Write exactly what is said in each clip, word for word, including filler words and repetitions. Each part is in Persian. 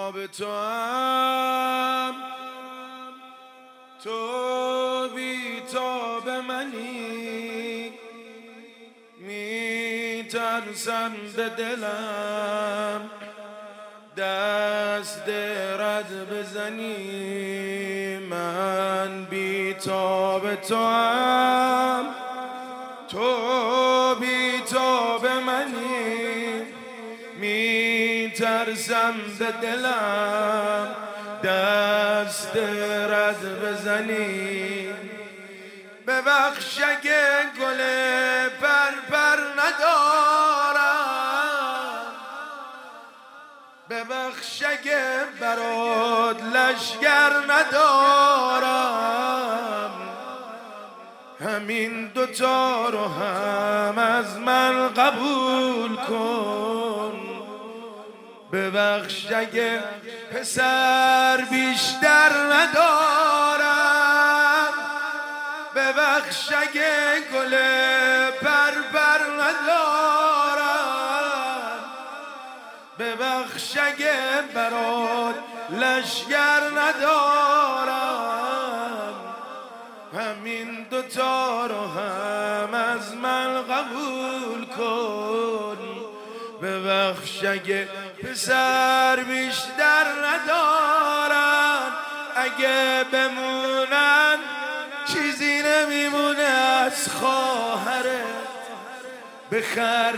تاب تو هم تو بی تاب منی، می ترسم به دلم دست رد بزنی. من بی تاب تو هم تو بی تاب منی، می ترسم به دلم دست رد بزنی. ببخش اگه گل پر پر ندارم، ببخش اگه برات لشگر ندارم، همین دوتا رو هم از من قبول کن. ببخش اگه پسر بیشتر ندارم، ببخش اگه گل پر پر ندارم، ببخش اگه برات لشگر ندارم، همین دوتا رو هم از من قبول کن. ببخش اگه پسر بیشتر ندارن، اگه بمونن چیزی نمیمونه از خواهرت. بخر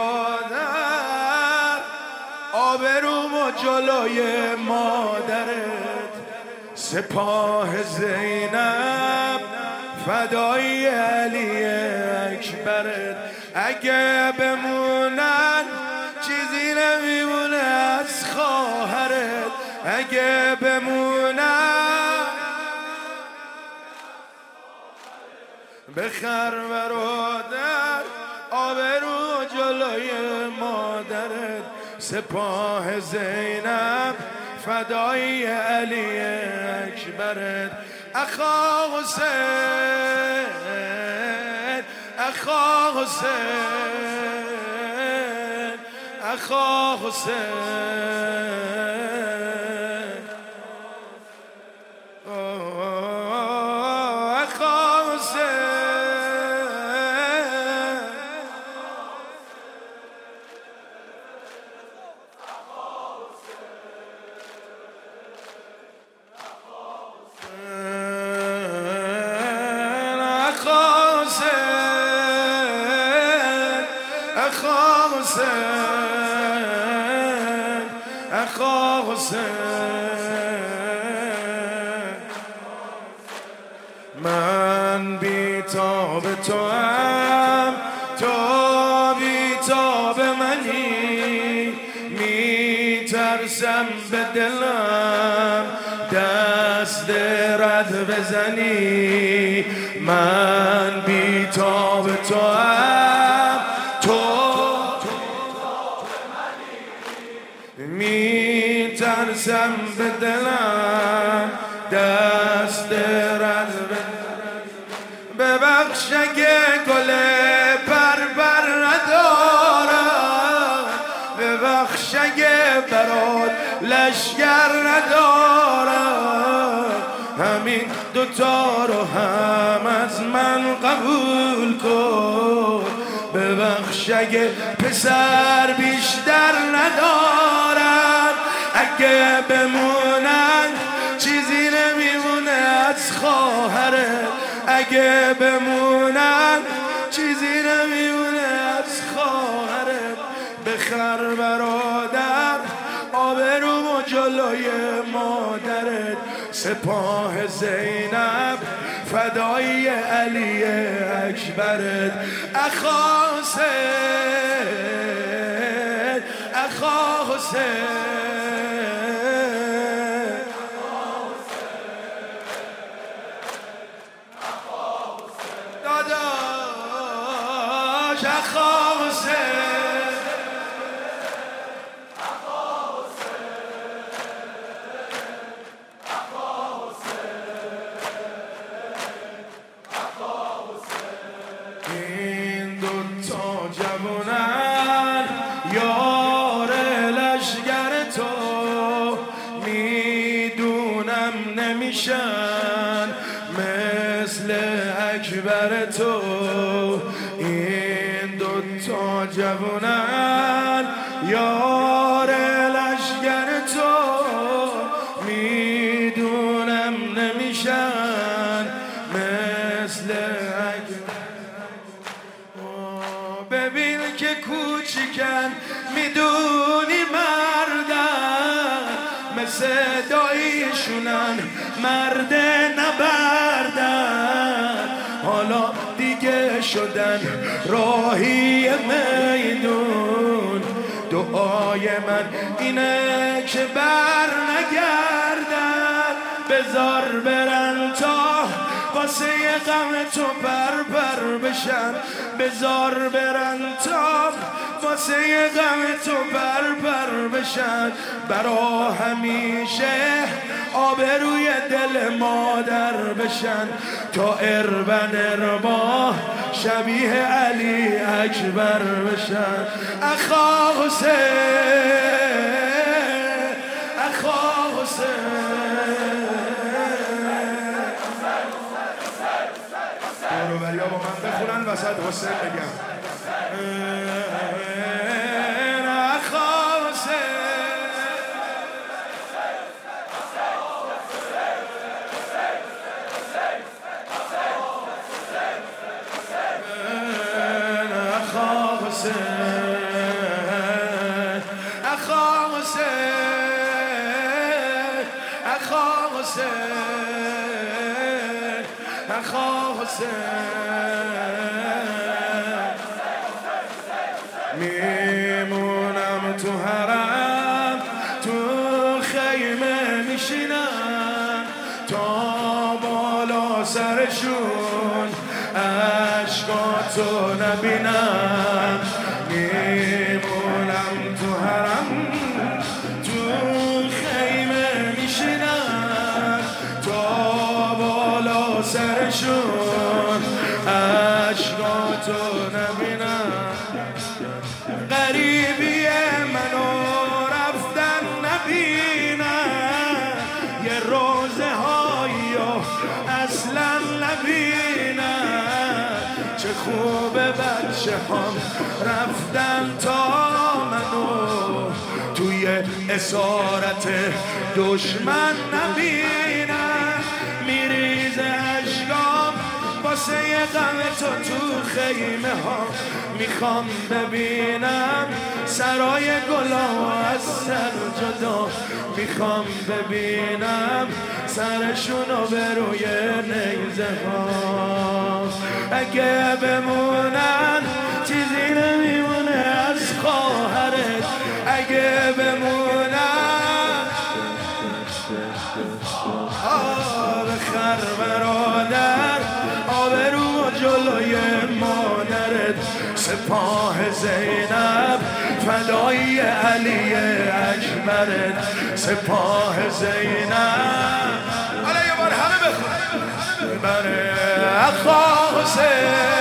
برادر آبرومو جلوی مادرت، سپاه زینب فدای علی اکبرت. اگه بمونن چیزی نمیمونه از خواهرت، اگه بمونن بخر برادر آبرو جلوی مادرت، سپاه زینب فدای علی اکبرت. اخا حسین اخا حسین اخا حسین اخا حسین اخا حسین. من بی تاب تو هم تو بی تاب منی، می ترسم به دلم دست رد بزنی. من بی تاب تو هم تو می ترسم به دلم دست رد بزنی. ببخش اگه گل پر پر ندارم، ببخش اگه برات لشگر ندارم، همین دوتا رو هم از من قبول کن. ببخش اگه پسر بیشتر ندارن، اگه بمونن چیزی نمیمونه از خواهرت، اگه بمونن چیزی نمیمونه از خواهرت. بخر برادر آبرومو جلوی مادرت، سپاه زینب فدای علی اکبرت. اخا حسین اخا حسین داداش اخا حسین جوانان یار لشگر نمیشن مثل اکبر تو. این دوتا جوونن یار لشگر تو، میدونم نمیشن مثل اکبر. ببین که کوچیکن میدونی مردن، مثل داییشونن مرد نبردن. حالا دیگه شدن راهی میدون، دعای من اینه که بر نگردن. بذار برن تا واسه غم تو پر پر بشن، بذار برن تا واسه غم تو پر پر بشن. برا همیشه آبروی دل مادر بشن، تا اربن اربا شبیه علی اکبر بشن. اخا حسین، اخا حسین، دوروبریا با من بخونن وسط حسین بگم. اخا حسین، اخا حسین، اخا حسین، اخا حسین، اخا حسین. میمونم تو حرم، تو خیمه میشینم تا بالا سرشون عشقاتو نبینم. میمونم تو حرم، تو خیمه میشینم تا بالا سرشون عشقاتو نبینم. غریبی منو رفتن نبینم، یه روزه هایی اصلا نبینم. چه خوبه بچه هم رفتن تا منو توی اسارت دشمن نبینم. میریزه اشکام واسه غم تو تو خیمه ها، میخوام ببینم سرای گلا از سر جدا. میخوام ببینم سرشونو به روی نیزه ها. اگه بمونن چیزی نمیمونه از خواهرت، اگه بمونن آب خر برادر، آبرو جلوی مادرت. سپاه زینب فدای علی اکبرت، سپاه زینب. حالا یه بار همه بخون. بره اخا حسین،